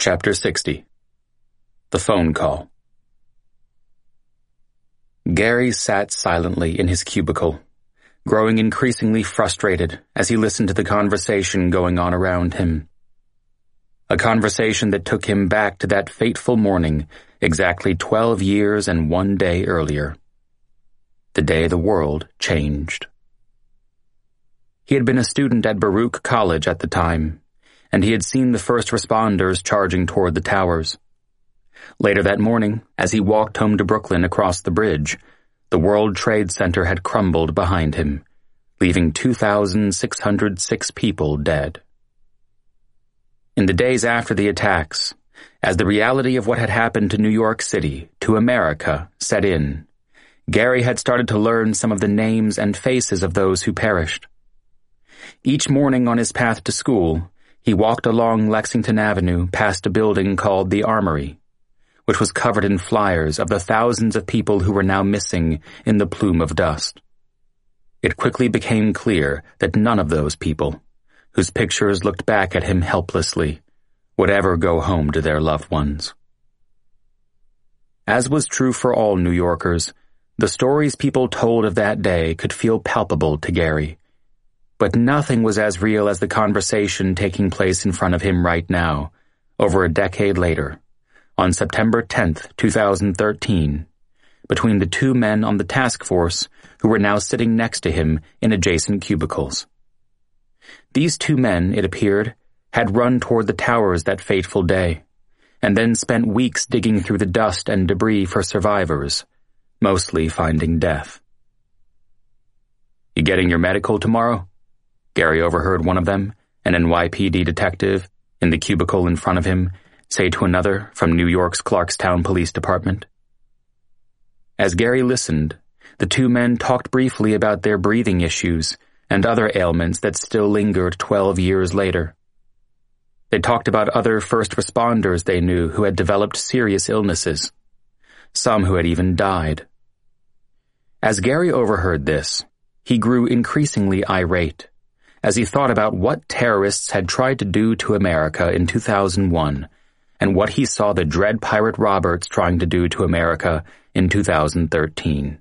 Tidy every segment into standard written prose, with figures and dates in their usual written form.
Chapter 60. The Phone Call. Gary sat silently in his cubicle, growing increasingly frustrated as he listened to the conversation going on around him. A conversation that took him back to that fateful morning, exactly 12 years and 1 day earlier. The day the world changed. He had been a student at Baruch College at the time, and he had seen the first responders charging toward the towers. Later that morning, as he walked home to Brooklyn across the bridge, the World Trade Center had crumbled behind him, leaving 2,606 people dead. In the days after the attacks, as the reality of what had happened to New York City, to America, set in, Gary had started to learn some of the names and faces of those who perished. Each morning on his path to school, he walked along Lexington Avenue past a building called the Armory, which was covered in flyers of the thousands of people who were now missing in the plume of dust. It quickly became clear that none of those people, whose pictures looked back at him helplessly, would ever go home to their loved ones. As was true for all New Yorkers, the stories people told of that day could feel palpable to Gary. But nothing was as real as the conversation taking place in front of him right now, over a decade later, on September 10th, 2013, between the two men on the task force who were now sitting next to him in adjacent cubicles. These two men, it appeared, had run toward the towers that fateful day, and then spent weeks digging through the dust and debris for survivors, mostly finding death. "You getting your medical tomorrow?" Gary overheard one of them, an NYPD detective, in the cubicle in front of him, say to another from New York's Clarkstown Police Department. As Gary listened, the two men talked briefly about their breathing issues and other ailments that still lingered 12 years later. They talked about other first responders they knew who had developed serious illnesses, some who had even died. As Gary overheard this, he grew increasingly irate as he thought about what terrorists had tried to do to America in 2001 and what he saw the Dread Pirate Roberts trying to do to America in 2013.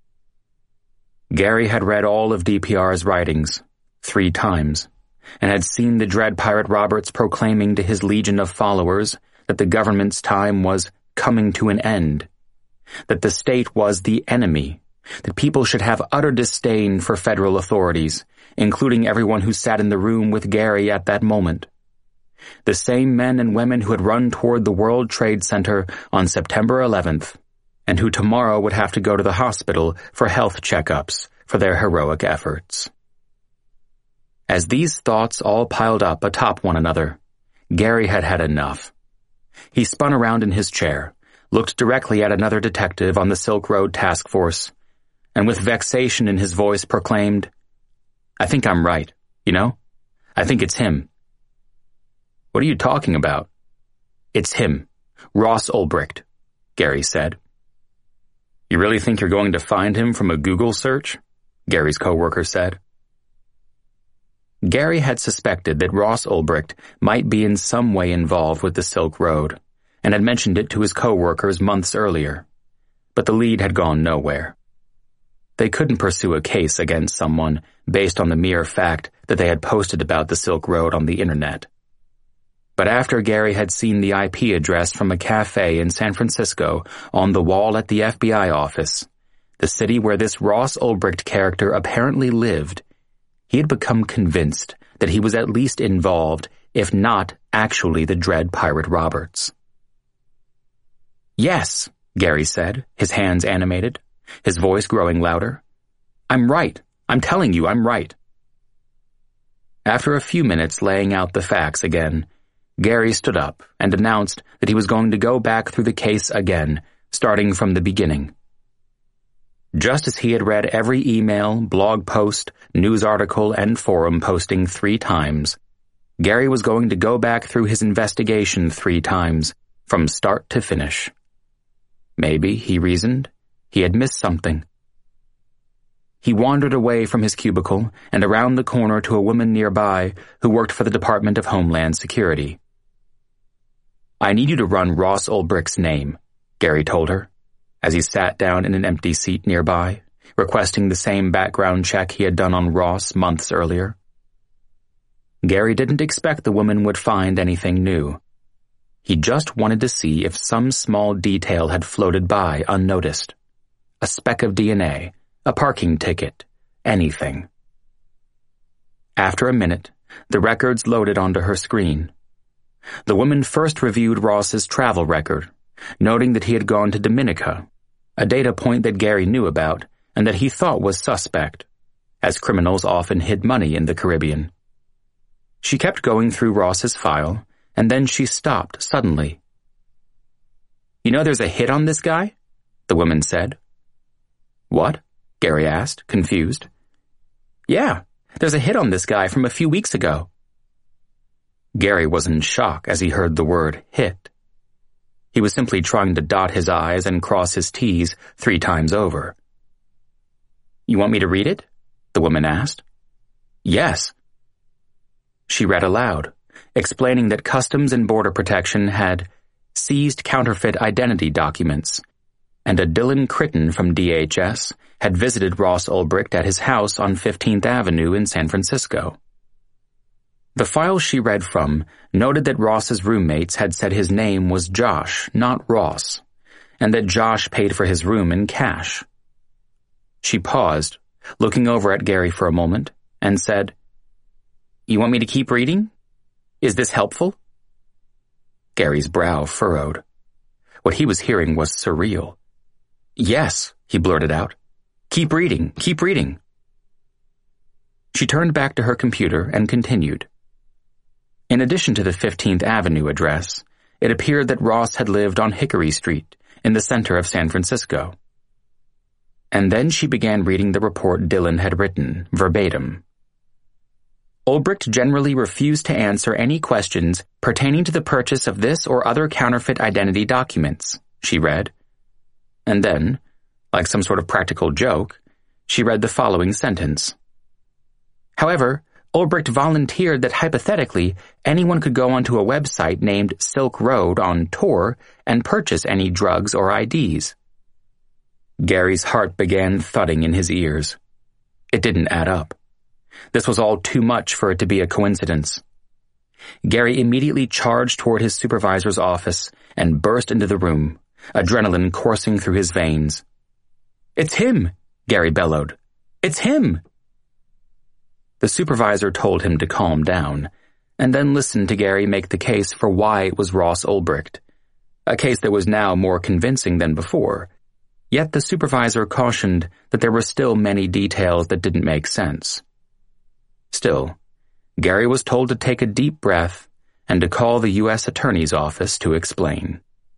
Gary had read all of DPR's writings 3 times and had seen the Dread Pirate Roberts proclaiming to his legion of followers that the government's time was coming to an end, that the state was the enemy, that people should have utter disdain for federal authorities, including everyone who sat in the room with Gary at that moment. The same men and women who had run toward the World Trade Center on September 11th, and who tomorrow would have to go to the hospital for health checkups for their heroic efforts. As these thoughts all piled up atop one another, Gary had had enough. He spun around in his chair, looked directly at another detective on the Silk Road Task Force, and with vexation in his voice proclaimed, "I think I'm right, you know? I think it's him." "What are you talking about?" "It's him, Ross Ulbricht," Gary said. "You really think you're going to find him from a Google search?" Gary's coworker said. Gary had suspected that Ross Ulbricht might be in some way involved with the Silk Road, and had mentioned it to his coworkers months earlier, but the lead had gone nowhere. They couldn't pursue a case against someone based on the mere fact that they had posted about the Silk Road on the internet. But after Gary had seen the IP address from a cafe in San Francisco on the wall at the FBI office, the city where this Ross Ulbricht character apparently lived, he had become convinced that he was at least involved, if not actually the Dread Pirate Roberts. "Yes," Gary said, his hands animated, his voice growing louder. "I'm right. I'm telling you I'm right." After a few minutes laying out the facts again, Gary stood up and announced that he was going to go back through the case again, starting from the beginning. Just as he had read every email, blog post, news article, and forum posting 3 times, Gary was going to go back through his investigation 3 times, from start to finish. Maybe, he reasoned, he had missed something. He wandered away from his cubicle and around the corner to a woman nearby who worked for the Department of Homeland Security. I need you to run Ross Ulbricht's name, Gary told her, as he sat down in an empty seat nearby, requesting the same background check he had done on Ross months earlier. Gary didn't expect the woman would find anything new. He just wanted to see if some small detail had floated by unnoticed. A speck of DNA, a parking ticket, anything. After a minute, the records loaded onto her screen. The woman first reviewed Ross's travel record, noting that he had gone to Dominica, a data point that Gary knew about and that he thought was suspect, as criminals often hid money in the Caribbean. She kept going through Ross's file, and then she stopped suddenly. "You know there's a hit on this guy?" the woman said. "What?" Gary asked, confused. "Yeah, there's a hit on this guy from a few weeks ago." Gary was in shock as he heard the word hit. He was simply trying to dot his I's and cross his T's 3 times over. "You want me to read it?" the woman asked. "Yes." She read aloud, explaining that Customs and Border Protection had seized counterfeit identity documents, and a Dylan Critton from DHS had visited Ross Ulbricht at his house on 15th Avenue in San Francisco. The file she read from noted that Ross's roommates had said his name was Josh, not Ross, and that Josh paid for his room in cash. She paused, looking over at Gary for a moment, and said, "You want me to keep reading? Is this helpful?" Gary's brow furrowed. What he was hearing was surreal. "Yes," he blurted out. "Keep reading, keep reading." She turned back to her computer and continued. In addition to the 15th Avenue address, it appeared that Ross had lived on Hickory Street, in the center of San Francisco. And then she began reading the report Dylan had written, verbatim. "Ulbricht generally refused to answer any questions pertaining to the purchase of this or other counterfeit identity documents," she read. And then, like some sort of practical joke, she read the following sentence. "However, Ulbricht volunteered that hypothetically anyone could go onto a website named Silk Road on Tor and purchase any drugs or IDs." Gary's heart began thudding in his ears. It didn't add up. This was all too much for it to be a coincidence. Gary immediately charged toward his supervisor's office and burst into the room, adrenaline coursing through his veins. "It's him!" Gary bellowed. "It's him!" The supervisor told him to calm down, and then listened to Gary make the case for why it was Ross Ulbricht, a case that was now more convincing than before. Yet the supervisor cautioned that there were still many details that didn't make sense. Still, Gary was told to take a deep breath and to call the U.S. Attorney's Office to explain.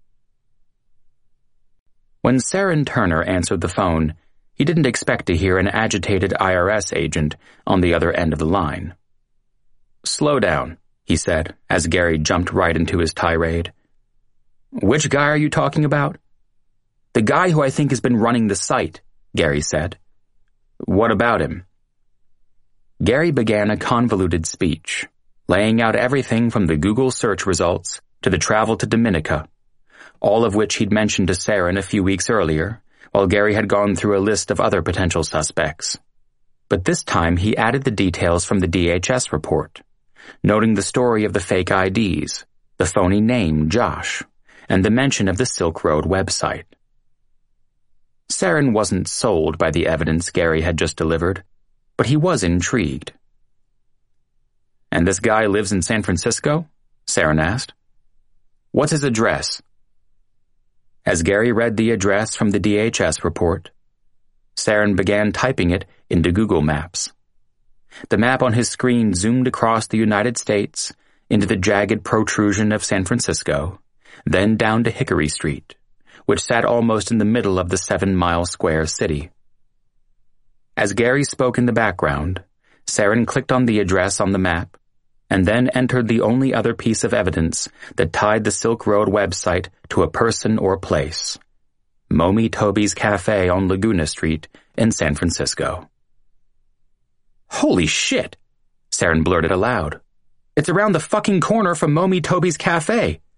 When Saren Turner answered the phone, he didn't expect to hear an agitated IRS agent on the other end of the line. "Slow down," he said, as Gary jumped right into his tirade. "Which guy are you talking about?" "The guy who I think has been running the site," Gary said. "What about him?" Gary began a convoluted speech, laying out everything from the Google search results to the travel to Dominica, all of which he'd mentioned to Saren a few weeks earlier, while Gary had gone through a list of other potential suspects. But this time he added the details from the DHS report, noting the story of the fake IDs, the phony name Josh, and the mention of the Silk Road website. Saren wasn't sold by the evidence Gary had just delivered, but he was intrigued. "And this guy lives in San Francisco?" Saren asked. "What's his address?" As Gary read the address from the DHS report, Saren began typing it into Google Maps. The map on his screen zoomed across the United States into the jagged protrusion of San Francisco, then down to Hickory Street, which sat almost in the middle of the 7-mile square city. As Gary spoke in the background, Saren clicked on the address on the map and then entered the only other piece of evidence that tied the Silk Road website to a person or place: Momi Toby's Cafe on Laguna Street in San Francisco. "Holy shit!" Saren blurted aloud. "It's around the fucking corner from Momi Toby's Cafe.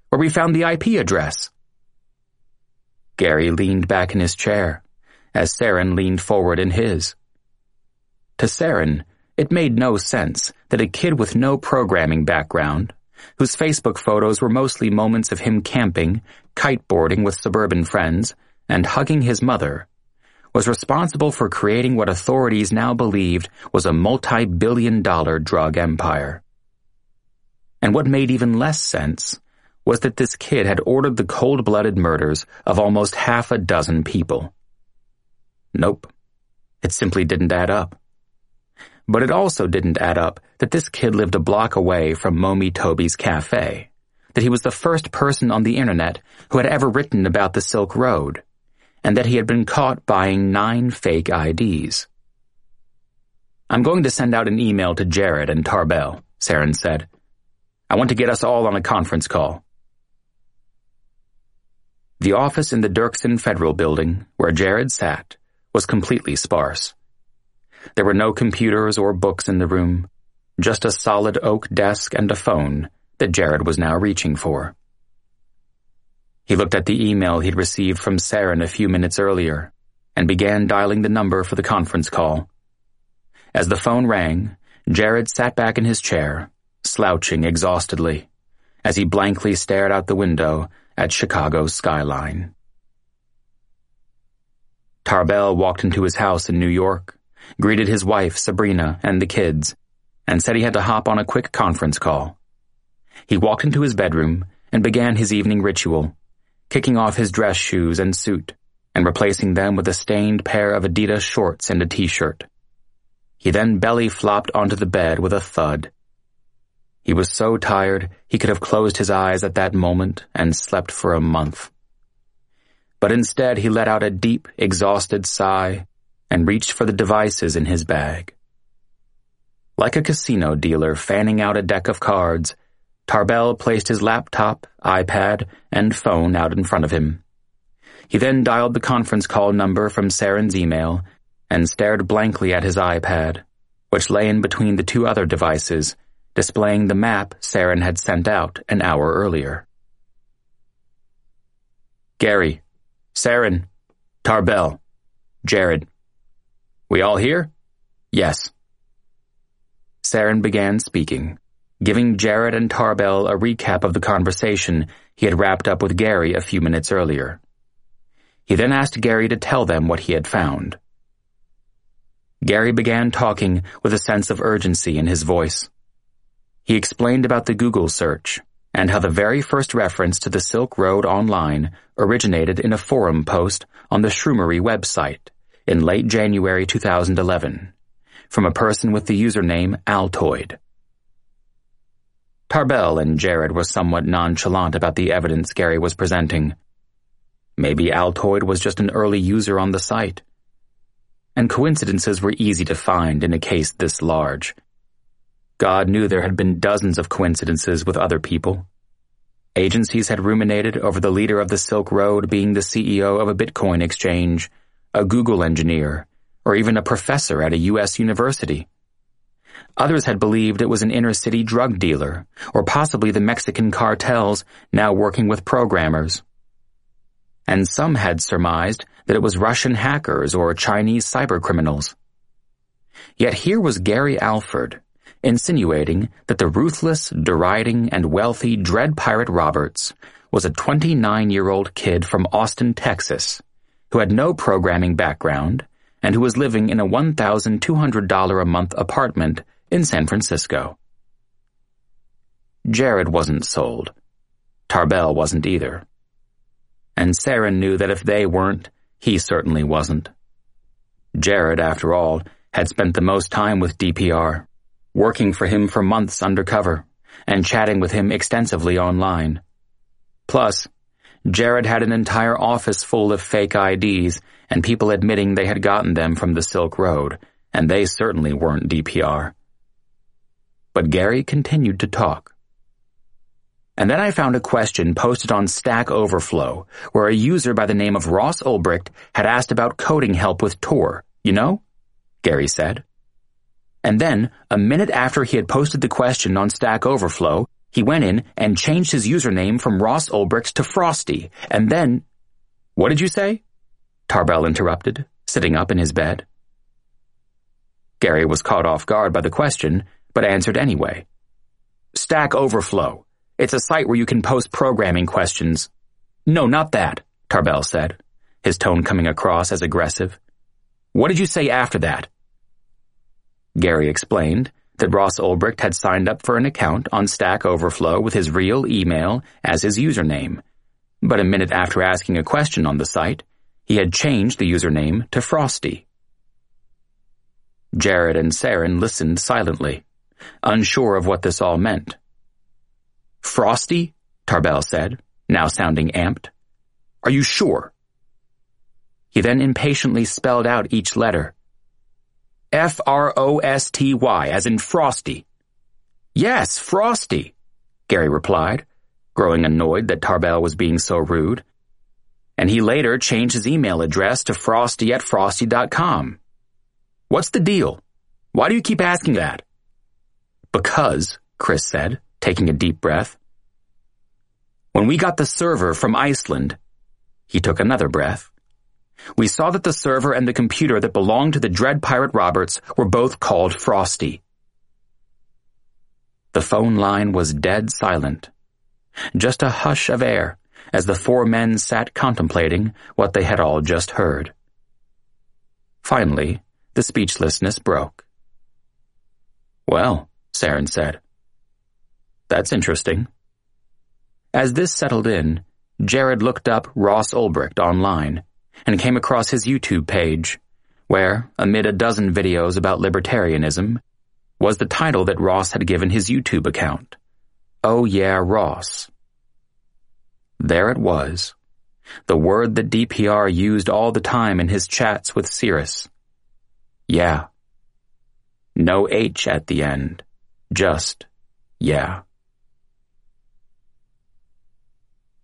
where we found the IP address." Gary leaned back in his chair, as Saren leaned forward in his. To Saren, it made no sense that a kid with no programming background, whose Facebook photos were mostly moments of him camping, kiteboarding with suburban friends, and hugging his mother, was responsible for creating what authorities now believed was a multi-billion-dollar drug empire. And what made even less sense was that this kid had ordered the cold-blooded murders of almost half a dozen people. Nope, it simply didn't add up. But it also didn't add up that this kid lived a block away from Momi Toby's cafe, that he was the first person on the internet who had ever written about the Silk Road, and that he had been caught buying 9 fake IDs. "I'm going to send out an email to Jared and Tarbell," Saren said. "I want to get us all on a conference call." The office in the Dirksen Federal Building, where Jared sat, was completely sparse. There were no computers or books in the room, just a solid oak desk and a phone that Jared was now reaching for. He looked at the email he'd received from Saren a few minutes earlier and began dialing the number for the conference call. As the phone rang, Jared sat back in his chair, slouching exhaustedly, as he blankly stared out the window at Chicago's skyline. Tarbell walked into his house in New York, greeted his wife, Sabrina, and the kids, and said he had to hop on a quick conference call. He walked into his bedroom and began his evening ritual, kicking off his dress shoes and suit and replacing them with a stained pair of Adidas shorts and a t-shirt. He then belly flopped onto the bed with a thud. He was so tired he could have closed his eyes at that moment and slept for a month. But instead he let out a deep, exhausted sigh and reached for the devices in his bag. Like a casino dealer fanning out a deck of cards, Tarbell placed his laptop, iPad, and phone out in front of him. He then dialed the conference call number from Saren's email and stared blankly at his iPad, which lay in between the 2 other devices, displaying the map Saren had sent out an hour earlier. "Gary, Saren, Tarbell, Jared. We all here?" "Yes." Saren began speaking, giving Jared and Tarbell a recap of the conversation he had wrapped up with Gary a few minutes earlier. He then asked Gary to tell them what he had found. Gary began talking with a sense of urgency in his voice. He explained about the Google search and how the very first reference to the Silk Road online originated in a forum post on the Shroomery website in late January 2011, from a person with the username Altoid. Tarbell and Jared were somewhat nonchalant about the evidence Gary was presenting. Maybe Altoid was just an early user on the site. And coincidences were easy to find in a case this large. God knew there had been dozens of coincidences with other people. Agencies had ruminated over the leader of the Silk Road being the CEO of a Bitcoin exchange, a Google engineer, or even a professor at a U.S. university. Others had believed it was an inner-city drug dealer, or possibly the Mexican cartels now working with programmers. And some had surmised that it was Russian hackers or Chinese cybercriminals. Yet here was Gary Alford, insinuating that the ruthless, deriding, and wealthy Dread Pirate Roberts was a 29-year-old kid from Austin, Texas, who had no programming background and who was living in a $1,200 a month apartment in San Francisco. Jared wasn't sold. Tarbell wasn't either. And Saren knew that if they weren't, he certainly wasn't. Jared, after all, had spent the most time with DPR, working for him for months undercover, and chatting with him extensively online. Plus, Jared had an entire office full of fake IDs and people admitting they had gotten them from the Silk Road, and they certainly weren't DPR. But Gary continued to talk. And then I found a question posted on Stack Overflow, where a user by the name of Ross Ulbricht had asked about coding help with Tor, you know? Gary said. And then, a minute after he had posted the question on Stack Overflow, He went in and changed his username from Ross Ulbricht to Frosty, and then— What did you say? Tarbell interrupted, sitting up in his bed. Gary was caught off guard by the question, but answered anyway. Stack Overflow. It's a site where you can post programming questions. No, not that, Tarbell said, his tone coming across as aggressive. What did you say after that? Gary explained that Ross Ulbricht had signed up for an account on Stack Overflow with his real email as his username, but a minute after asking a question on the site, he had changed the username to Frosty. Jared and Saren listened silently, unsure of what this all meant. Frosty? Tarbell said, now sounding amped. Are you sure? He then impatiently spelled out each letter. Frosty, as in Frosty. Yes, Frosty, Gary replied, growing annoyed that Tarbell was being so rude. And he later changed his email address to frosty@frosty.com. What's the deal? Why do you keep asking that? Because, Chris said, taking a deep breath. When we got the server from Iceland, he took another breath. We saw that the server and the computer that belonged to the Dread Pirate Roberts were both called Frosty. The phone line was dead silent. Just a hush of air as the four men sat contemplating what they had all just heard. Finally, the speechlessness broke. Well, Saren said. That's interesting. As this settled in, Jared looked up Ross Ulbricht online and came across his YouTube page, where, amid a dozen videos about libertarianism, was the title that Ross had given his YouTube account. Oh yeah, Ross. There it was, the word that DPR used all the time in his chats with Cirrus. Yeah. No H at the end, just yeah.